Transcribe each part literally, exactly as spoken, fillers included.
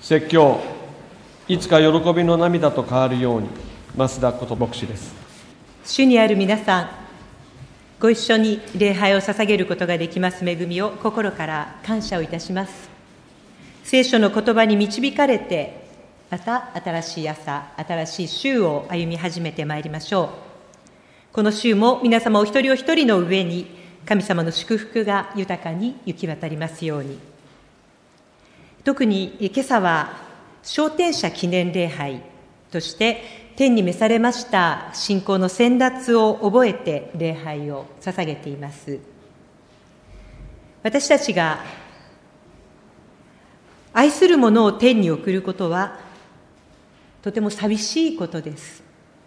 説教、いつか喜びの涙と変わるように、増田こと牧師です。 主にある皆さん、ご一緒に礼拝を捧げることができます恵みを心から感謝をいたします。聖書の言葉に導かれて、また新しい朝、新しい週を歩み始めてまいりましょう。この週も皆様お一人お一人の上に神様の祝福が豊かに行き渡りますように。特に今朝は昇天者記念礼拝として天に召されました信仰の先達を覚えて礼拝を捧げています。私たちが愛する者を天に送ることはとても寂しいことです。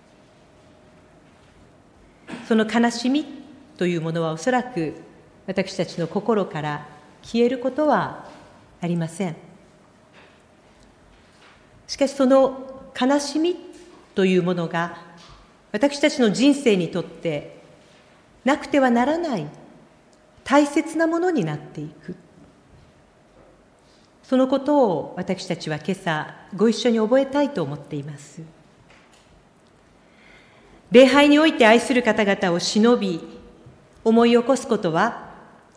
その悲しみというものはおそらく私たちの心から消えることはありません。しかしその悲しみというものが私たちの人生にとってなくてはならない大切なものになっていく。そのことを私たちは今朝ご一緒に覚えたいと思っています。礼拝において愛する方々を忍び思い起こすことは、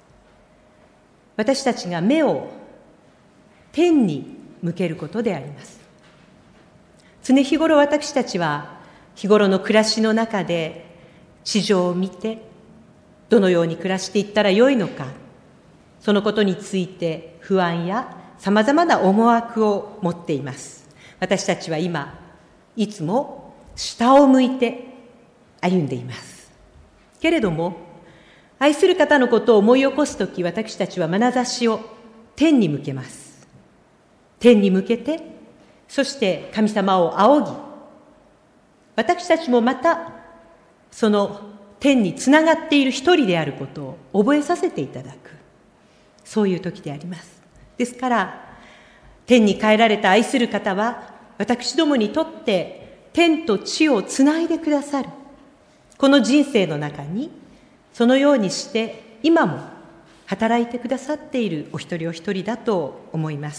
私たちが目を天に向けることであります。常日頃私たちは日頃の暮らしの中で地上を見てどのように暮らしていったらよいのか、そのことについて不安やさまざまな思惑を持っています。私たちは今いつも下を向いて歩んでいます。けれども愛する方のことを思い起こすとき、私たちは眼差しを天に向けます。天に向けて、そして神様を仰ぎ、私たちもまたその天につながっている一人であることを覚えさせていただく、そういう時であります。ですから天に帰られた愛する方は私どもにとって天と地をつないでくださる。この人生の中にそのようにして今も働いてくださっているお一人お一人だと思います。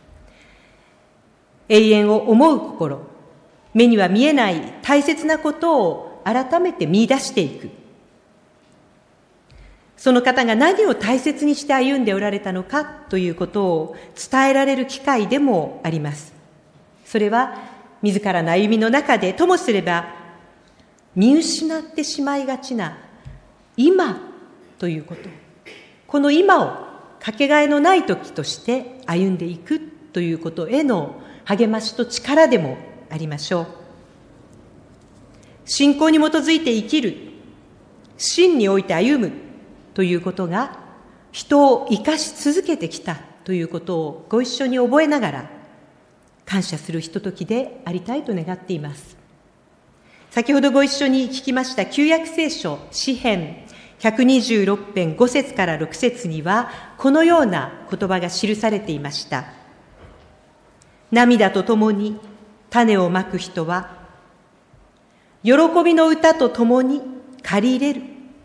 永遠を思う心、目には見えない大切なことを改めて見出していく。その方が何を大切にして歩んでおられたのかということを伝えられる機会でもあります。それは自らの歩みの中でともすれば見失ってしまいがちな今ということ、この今をかけがえのない時として歩んでいくということへの励ましと力でもありましょう。信仰に基づいて生きる、真において歩むということが人を生かし続けてきたということをご一緒に覚えながら感謝するひとときでありたいと願っています。先ほどご一緒に聞きました旧約聖書詩編ひゃくにじゅうろく編ご節からろく節にはこのような言葉が記されていました。涙とともに種をまく人は喜びの歌とともに刈り入れる。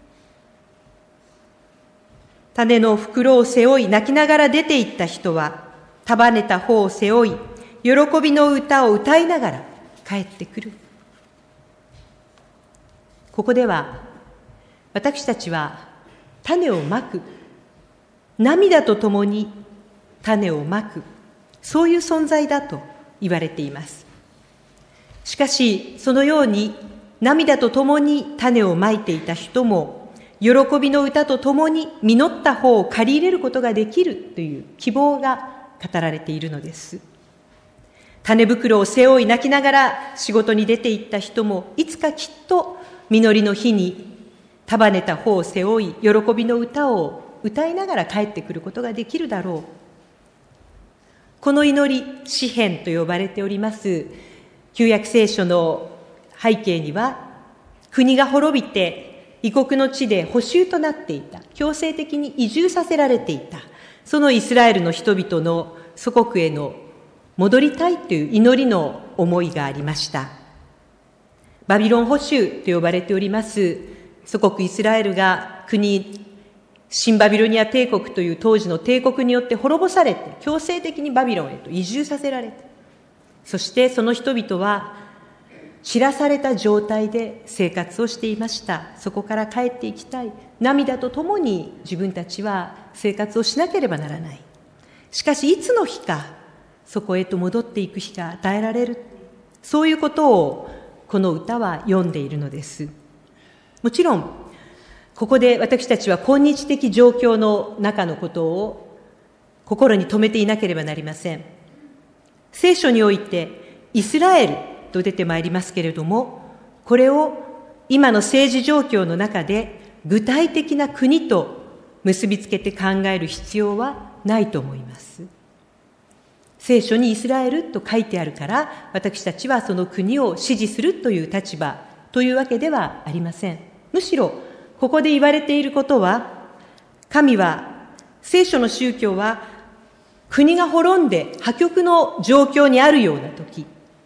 種の袋を背負い泣きながら出て行った人は束ねた方を背負い喜びの歌を歌いながら帰ってくる。ここでは私たちは種をまく、涙とともに種をまく、そういう存在だと言われています。しかしそのように涙とともに種をまいていた人も喜びの歌とともに実った方を刈り入れることができるという希望が語られているのです。種袋を背負い泣きながら仕事に出て行った人もいつかきっと実りの日に束ねた方を背負い喜びの歌を歌いながら帰ってくることができるだろう。この祈り、詩編と呼ばれております旧約聖書の背景には、国が滅びて異国の地で捕囚となっていた、強制的に移住させられていた、そのイスラエルの人々の祖国への戻りたいという祈りの思いがありました。バビロン捕囚と呼ばれております祖国イスラエルが国新バビロニア帝国という当時の帝国によって滅ぼされて、強制的にバビロンへと移住させられて、そしてその人々は散らされた状態で生活をしていました。そこから帰っていきたい。涙とともに自分たちは生活をしなければならない。しかしいつの日かそこへと戻っていく日が与えられる。そういうことをこの歌は読んでいるのです。もちろんここで私たちは今日的状況の中のことを心に留めていなければなりません。聖書においてイスラエルと出てまいりますけれども、これを今の政治状況の中で具体的な国と結びつけて考える必要はないと思います。聖書にイスラエルと書いてあるから、私たちはその国を支持するという立場というわけではありません。むしろここで言われていることは、神は、聖書の宗教は国が滅んで破局の状況にあるような時、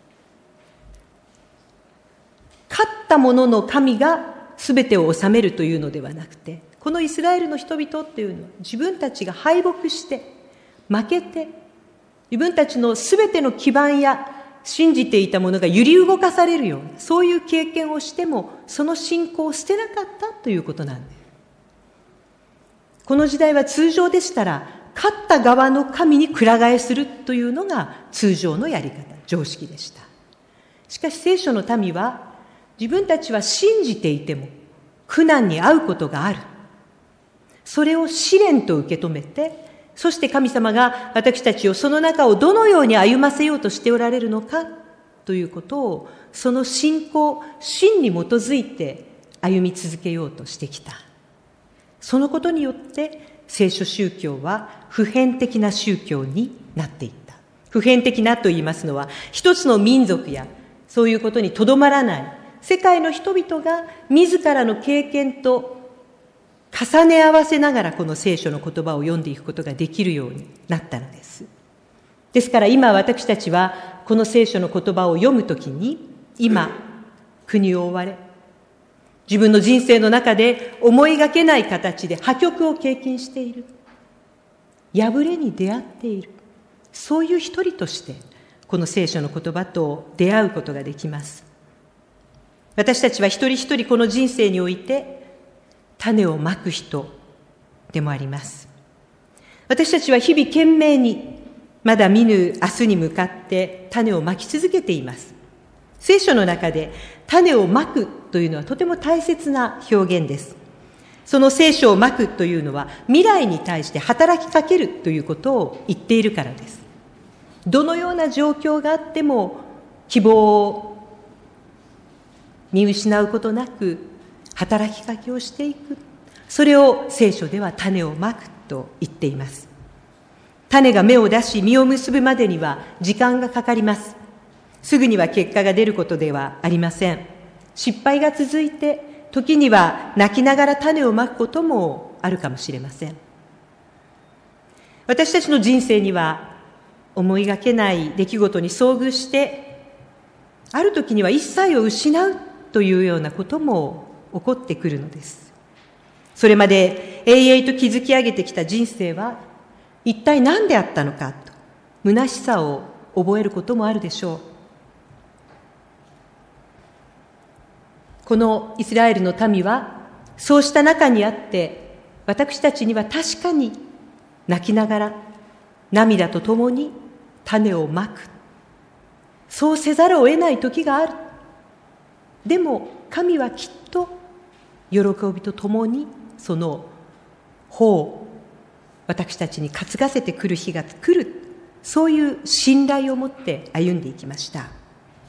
勝った者の神が全てを治めるというのではなくて、このイスラエルの人々っていうのは自分たちが敗北して負けて、自分たちの全ての基盤や信じていたものが揺り動かされるような、そういう経験をしてもその信仰を捨てなかったということなんです。この時代は通常でしたら勝った側の神にくら替えするというのが通常のやり方、常識でした。しかし聖書の民は、自分たちは信じていても苦難に遭うことがある。それを試練と受け止めて、そして神様が私たちをその中をどのように歩ませようとしておられるのかということを、その信仰、信に基づいて歩み続けようとしてきた。そのことによって聖書宗教は普遍的な宗教になっていった。普遍的なと言いますのは、一つの民族やそういうことにとどまらない、世界の人々が自らの経験と重ね合わせながらこの聖書の言葉を読んでいくことができるようになったのです。ですから今私たちはこの聖書の言葉を読むときに、今国を追われ、自分の人生の中で思いがけない形で破局を経験している、破れに出会っている、そういう一人としてこの聖書の言葉と出会うことができます。私たちは一人一人この人生において種をまく人でもあります。私たちは日々懸命にまだ見ぬ明日に向かって種をまき続けています。聖書の中で種をまくというのはとても大切な表現です。その聖書をまくというのは未来に対して働きかけるということを言っているからです。どのような状況があっても希望を見失うことなく働きかけをしていく。それを聖書では種をまくと言っています。種が芽を出し実を結ぶまでには時間がかかります。すぐには結果が出ることではありません。失敗が続いて、時には泣きながら種をまくこともあるかもしれません。私たちの人生には思いがけない出来事に遭遇して、ある時には一切を失うというようなことも起こってくるのです。それまで永遠と築き上げてきた人生は一体何であったのかと虚しさを覚えることもあるでしょう。このイスラエルの民はそうした中にあって、私たちには確かに泣きながら涙とともに種をまく、そうせざるを得ない時がある。でも神はきっと喜びとともにその穂を私たちに担がせてくる日が来る、そういう信頼を持って歩んでいきました。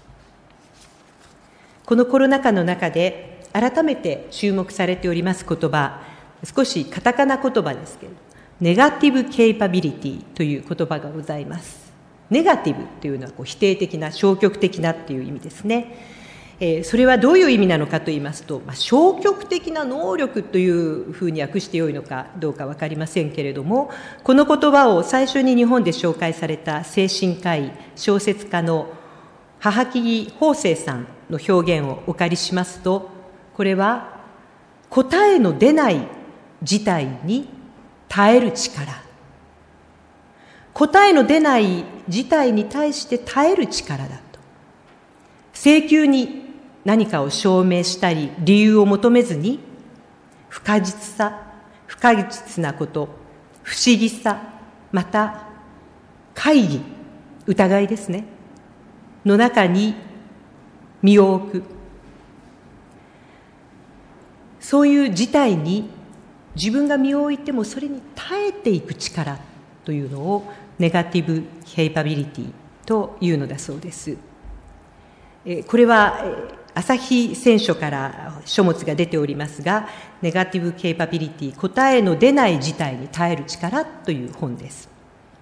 このコロナ禍の中で改めて注目されております言葉、少しカタカナ言葉ですけれど、ネガティブケイパビリティという言葉がございます。ネガティブというのはこう否定的な、消極的なという意味ですね。えー、それはどういう意味なのかと言いますと、まあ、消極的な能力というふうに訳してよいのかどうか分かりませんけれども、この言葉を最初に日本で紹介された精神科医、小説家の母木法生さんの表現をお借りしますと、これは答えの出ない事態に耐える力、答えの出ない事態に対して耐える力だと。請求に何かを証明したり理由を求めずに、不可実さ、不可実なこと、不思議さ、また懐疑、疑いですね、の中に身を置く、そういう事態に自分が身を置いてもそれに耐えていく力というのをネガティブケイパビリティというのだそうです。これは朝日選書から書物が出ておりますが、ネガティブケイパビリティ、答えの出ない事態に耐える力という本です。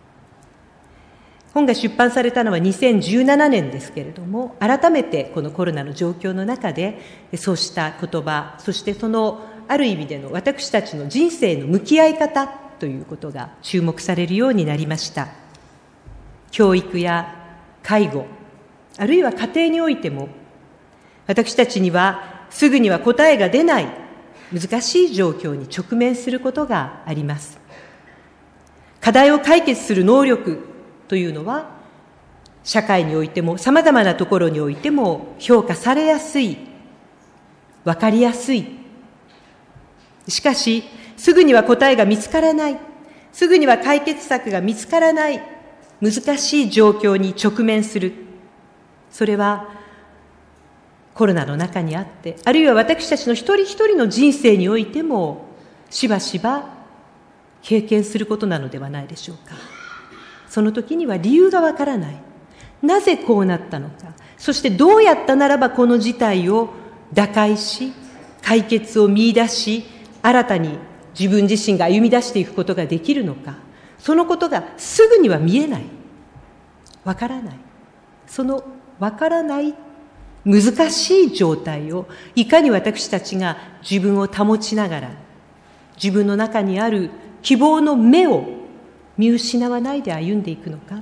本が出版されたのはにせんじゅうななねんですけれども、改めてこのコロナの状況の中でそうした言葉、そしてそのある意味での私たちの人生の向き合い方ということが注目されるようになりました。教育や介護、あるいは家庭においても、私たちにはすぐには答えが出ない難しい状況に直面することがあります。課題を解決する能力というのは、社会においても様々なところにおいても評価されやすい、わかりやすい。しかし、すぐには答えが見つからない、すぐには解決策が見つからない、難しい状況に直面する。それはコロナの中にあって、あるいは私たちの一人一人の人生においてもしばしば経験することなのではないでしょうか。その時には理由がわからない。なぜこうなったのか。そしてどうやったならばこの事態を打開し、解決を見出し、新たに自分自身が歩み出していくことができるのか。そのことがすぐには見えない。わからない。そのわからない難しい状態をいかに私たちが自分を保ちながら、自分の中にある希望の目を見失わないで歩んでいくのか。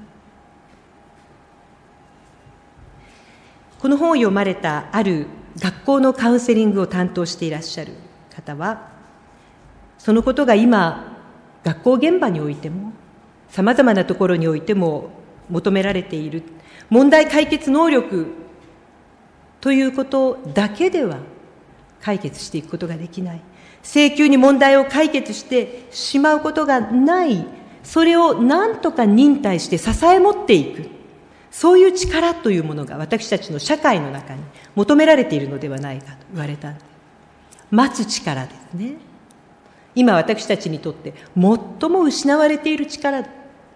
この本を読まれたある学校のカウンセリングを担当していらっしゃる方は、そのことが今学校現場においてもさまざまなところにおいても求められている問題解決能力ということだけでは解決していくことができない。請求に問題を解決してしまうことがない。それを何とか忍耐して支え持っていく。そういう力というものが私たちの社会の中に求められているのではないかと言われた。待つ力ですね。今私たちにとって最も失われている力。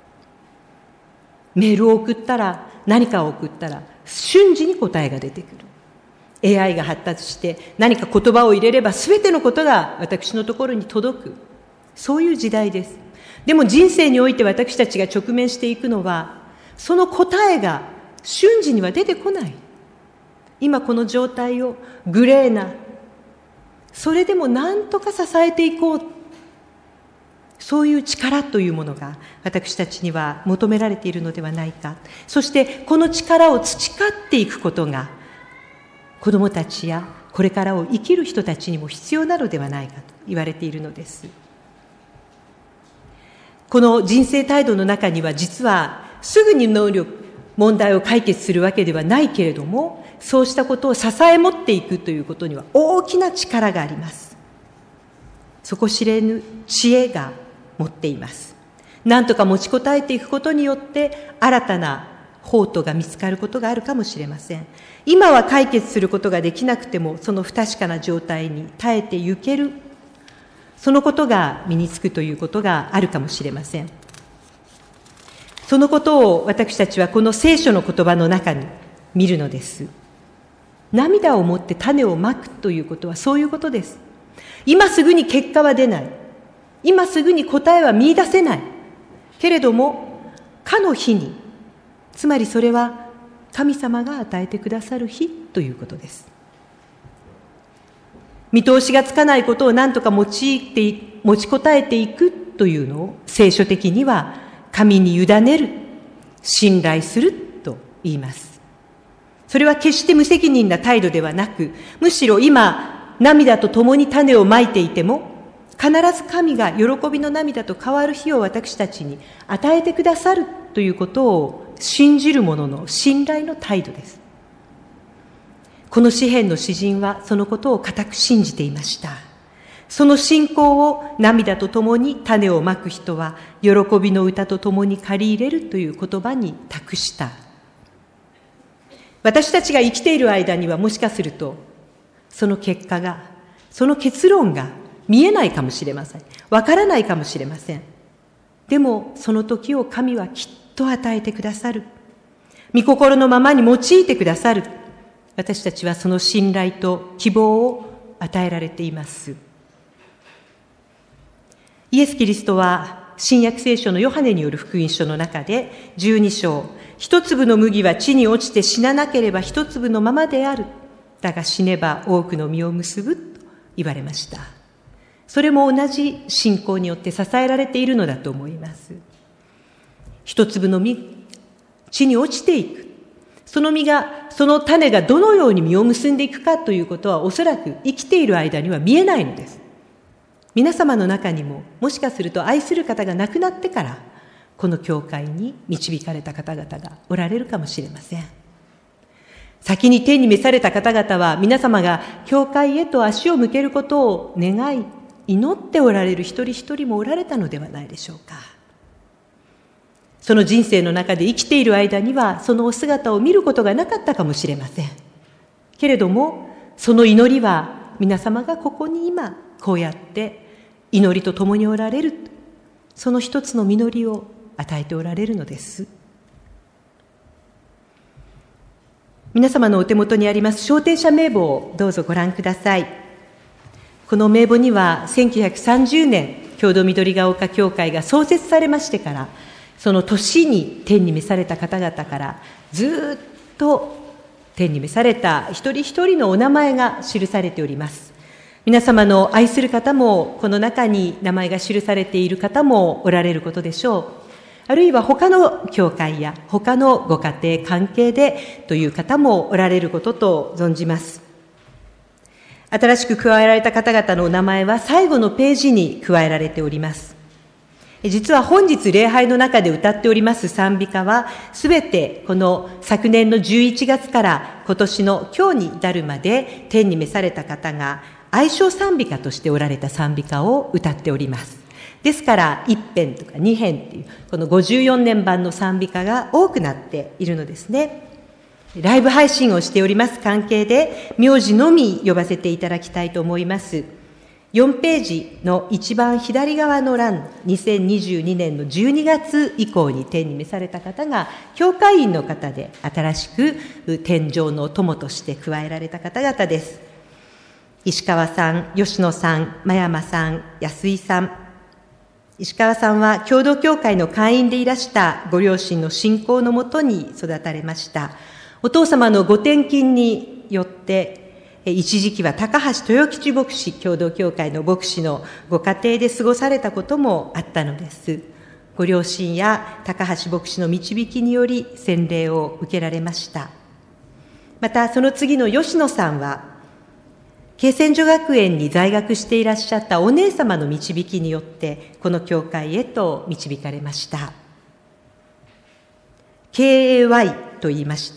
メールを送ったら、何かを送ったら瞬時に答えが出てくる。エーアイ が発達して何か言葉を入れれば全てのことが私のところに届く。そういう時代です。でも人生において私たちが直面していくのは、その答えが瞬時には出てこない。今この状態をグレーな、それでも何とか支えていこう。そういう力というものが私たちには求められているのではないか。そしてこの力を培っていくことが子どもたちやこれからを生きる人たちにも必要なのではないかと言われているのです。この人生態度の中には実はすぐに能力、問題を解決するわけではないけれども、そうしたことを支え持っていくということには大きな力があります。底知れぬ知恵が持っています。何とか持ちこたえていくことによって新たな法とが見つかることがあるかもしれません。今は解決することができなくても、その不確かな状態に耐えてゆける、そのことが身につくということがあるかもしれません。そのことを私たちはこの聖書の言葉の中に見るのです。涙を持って種をまくということはそういうことです。今すぐに結果は出ない。今すぐに答えは見出せない。けれども、かの日に、つまりそれは神様が与えてくださる日ということです。見通しがつかないことを何とか用いて、持ちこたえていくというのを聖書的には神に委ねる、信頼すると言います。それは決して無責任な態度ではなく、むしろ今涙と共に種をまいていても、 必ず神が喜びの涙と変わる日を私たちに与えてくださるということを信じる者の信頼の態度です。この詩篇の詩人はそのことを固く信じていました。その信仰を涙とともに種をまく人は喜びの歌とともに借り入れるという言葉に託した。私たちが生きている間にはもしかするとその結果が、その結論が見えないかもしれません。わからないかもしれません。でもその時を神はきっと与えてくださる。御心のままに用いてくださる。私たちはその信頼と希望を与えられています。イエス・キリストは新約聖書のヨハネによる福音書の中でじゅうに章、一粒の麦は地に落ちて死ななければ一粒のままである。だが死ねば多くの実を結ぶと言われました。それも同じ信仰によって支えられているのだと思います。一粒の実、地に落ちていく。その実が、その種がどのように実を結んでいくかということはおそらく生きている間には見えないのです。皆様の中にももしかすると愛する方が亡くなってからこの教会に導かれた方々がおられるかもしれません。先に天に召された方々は皆様が教会へと足を向けることを願い祈っておられる一人一人もおられたのではないでしょうか。その人生の中で生きている間にはそのお姿を見ることがなかったかもしれません。けれどもその祈りは皆様がここに今こうやって祈りと共におられる、その一つの実りを与えておられるのです。皆様のお手元にあります昇天者名簿をどうぞご覧ください。この名簿にはせんきゅうひゃくさんじゅうねん郷土緑ヶ丘教会が創設されましてからその年に天に召された方々からずっと天に召された一人一人のお名前が記されております。皆様の愛する方もこの中に名前が記されている方もおられることでしょう。あるいは他の教会や他のご家庭関係でという方もおられることと存じます。新しく加えられた方々のお名前は最後のページに加えられております。実は本日礼拝の中で歌っております賛美歌はすべてこの昨年のじゅういちがつから今年の今日に至るまで天に召された方が愛称賛美歌としておられた賛美歌を歌っております。ですからいっ編とかに編というこのごじゅうよねん版の賛美歌が多くなっているのですね。ライブ配信をしております関係で名字のみ呼ばせていただきたいと思います。よんページの一番左側の欄、にせんにじゅうにねんのじゅうにがつ以降に天に召された方が教会員の方で新しく天上の友として加えられた方々です。石川さん、吉野さん、真山さん、安井さん。石川さんは共同教会の会員でいらしたご両親の信仰のもとに育たれました。お父様のご転勤によって一時期は高橋豊吉牧師、共同教会の牧師のご家庭で過ごされたこともあったのです。ご両親や高橋牧師の導きにより洗礼を受けられました。またその次の吉野さんは、恵泉女学園に在学していらっしゃったお姉様の導きによってこの教会へと導かれました。ケーエーワイ と言いまして、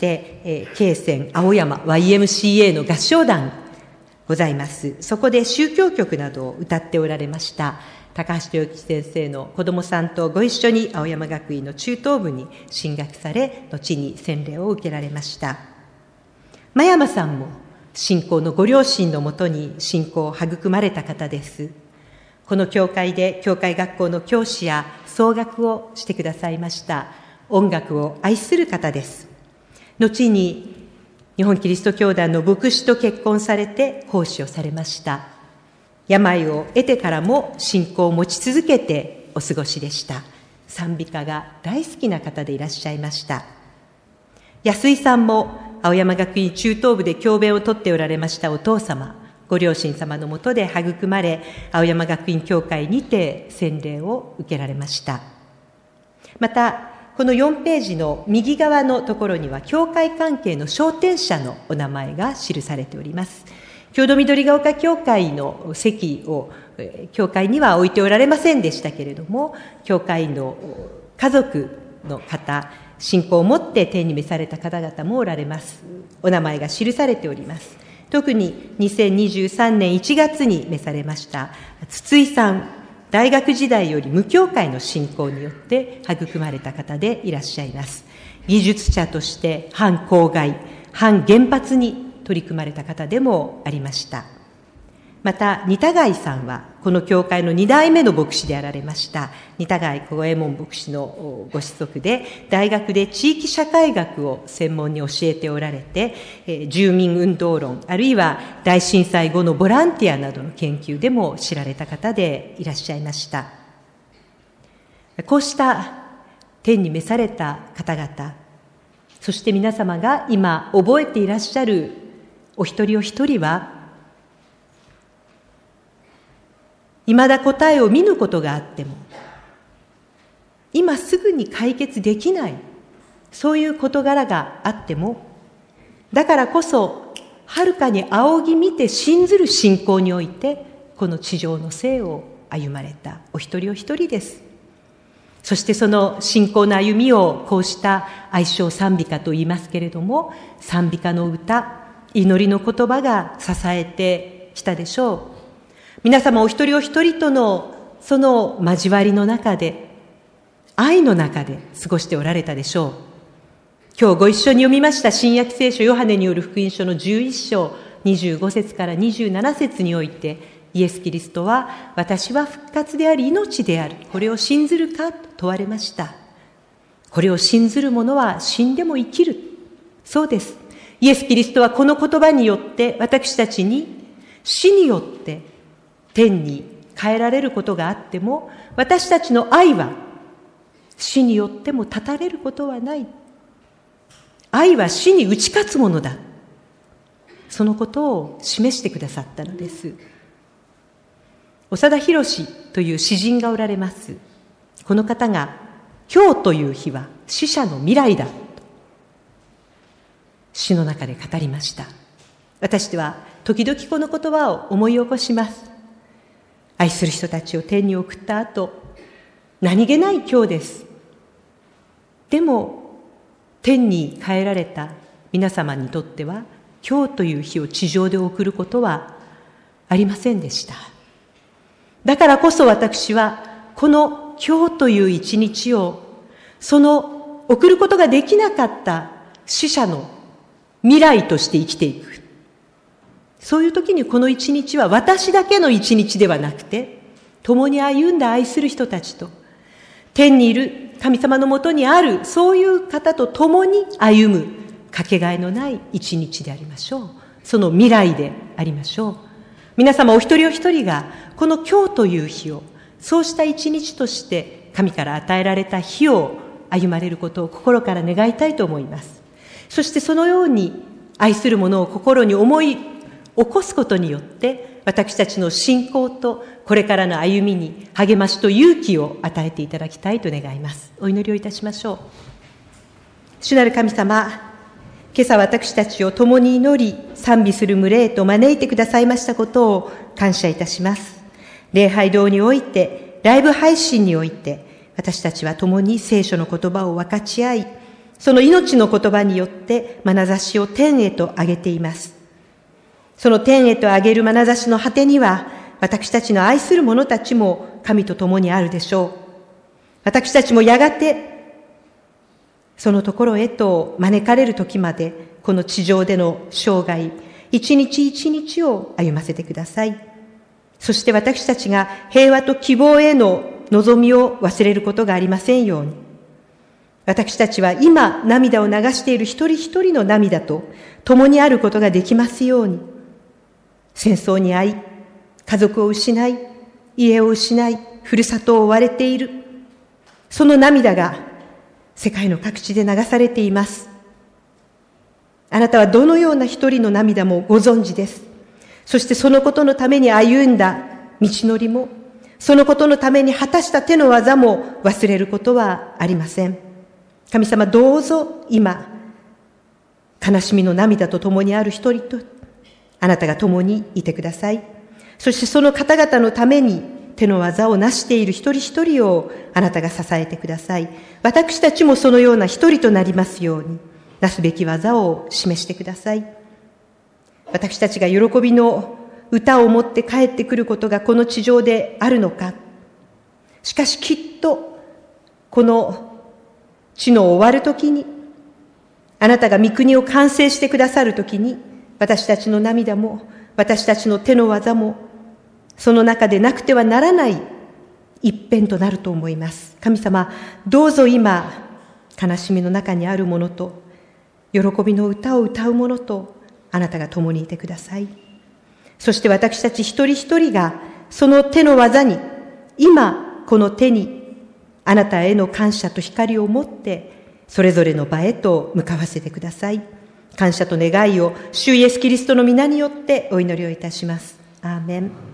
えー、恵泉青山 ワイエムシーエー の合唱団ございます。そこで宗教曲などを歌っておられました高橋豊吉先生の子供さんとご一緒に青山学院の中等部に進学され、後に洗礼を受けられました。真山さんも信仰のご両親のもとに信仰を育まれた方です。この教会で教会学校の教師や奏楽をしてくださいました。音楽を愛する方です。後に日本キリスト教団の牧師と結婚されて奉仕をされました。病を得てからも信仰を持ち続けてお過ごしでした。賛美歌が大好きな方でいらっしゃいました。安井さんも青山学院中等部で教鞭をとっておられましたお父様、ご両親様のもとで育まれ、青山学院教会にて洗礼を受けられました。また、このよんページの右側のところには、教会関係の昇天者のお名前が記されております。郷土緑ヶ丘教会の籍を教会には置いておられませんでしたけれども、教会の家族の方、信仰を持って天に召された方々もおられます。お名前が記されております。特ににせんにじゅうさんねんいちがつに召されました筒井さん、大学時代より無教会の信仰によって育まれた方でいらっしゃいます。技術者として反公害、反原発に取り組まれた方でもありました。また、仁田貝さんは、この教会の二代目の牧師であられました、仁田貝小右衛門牧師のご子息で、大学で地域社会学を専門に教えておられて、住民運動論、あるいは大震災後のボランティアなどの研究でも知られた方でいらっしゃいました。こうした天に召された方々、そして皆様が今覚えていらっしゃるお一人お一人は、未だ答えを見ぬことがあっても、今すぐに解決できない、そういう事柄があっても、だからこそ、はるかに仰ぎ見て信ずる信仰において、この地上の生を歩まれたお一人お一人です。そしてその信仰の歩みをこうした愛称賛美歌と言いますけれども、賛美歌の歌、祈りの言葉が支えてきたでしょう。皆様お一人お一人とのその交わりの中で、愛の中で過ごしておられたでしょう。今日ご一緒に読みました新約聖書ヨハネによる福音書のじゅういっしょうにじゅうごせつからにじゅうななせつにおいて、イエス・キリストは、私は復活であり命である。これを信ずるかと問われました。これを信ずる者は死んでも生きる。そうです。イエス・キリストはこの言葉によって私たちに死によって天に変えられることがあっても、私たちの愛は死によっても断たれることはない。愛は死に打ち勝つものだ。そのことを示してくださったのです。長田博という詩人がおられます。この方が、今日という日は死者の未来だと詩の中で語りました。私は時々この言葉を思い起こします。愛する人たちを天に送った後、何気ない今日です。でも天に帰られた皆様にとっては、今日という日を地上で送ることはありませんでした。だからこそ私はこの今日という一日を、その送ることができなかった死者の未来として生きていく。そういう時にこの一日は私だけの一日ではなくて、共に歩んだ愛する人たちと、天にいる神様のもとにあるそういう方と共に歩むかけがえのない一日でありましょう。その未来でありましょう。皆様お一人お一人がこの今日という日を、そうした一日として神から与えられた日を歩まれることを心から願いたいと思います。そしてそのように愛する者を心に思い起こすことによって、私たちの信仰とこれからの歩みに励ましと勇気を与えていただきたいと願います。お祈りをいたしましょう。主なる神様、今朝私たちを共に祈り賛美する群れへと招いてくださいましたことを感謝いたします。礼拝堂において、ライブ配信において、私たちは共に聖書の言葉を分かち合い、その命の言葉によって眼差しを天へと上げています。その天へと上げる眼差しの果てには、私たちの愛する者たちも神と共にあるでしょう。私たちもやがて、そのところへと招かれる時まで、この地上での生涯、一日一日を歩ませてください。そして私たちが平和と希望への望みを忘れることがありませんように。私たちは今涙を流している一人一人の涙と共にあることができますように。戦争に遭い、家族を失い、家を失い、ふるさとを追われている。その涙が世界の各地で流されています。あなたはどのような一人の涙もご存知です。そしてそのことのために歩んだ道のりも、そのことのために果たした手の技も忘れることはありません。神様、どうぞ今、悲しみの涙と共にある一人と、あなたが共にいてください。 そしてその方々のために手の技を成している一人一人をあなたが支えてください。私たちもそのような一人となりますように、なすべき技を示してください。私たちが喜びの歌を持って帰ってくることがこの地上であるのか。しかしきっと、この地の終わるときに、あなたが御国を完成してくださるときに、私たちの涙も、私たちの手の技も、その中でなくてはならない一辺となると思います。神様、どうぞ今、悲しみの中にあるものと、喜びの歌を歌うものと、あなたが共にいてください。そして私たち一人一人が、その手の技に、今、この手に、あなたへの感謝と光を持って、それぞれの場へと向かわせてください。感謝と願いを、主イエスキリストの皆によってお祈りをいたします。アーメン。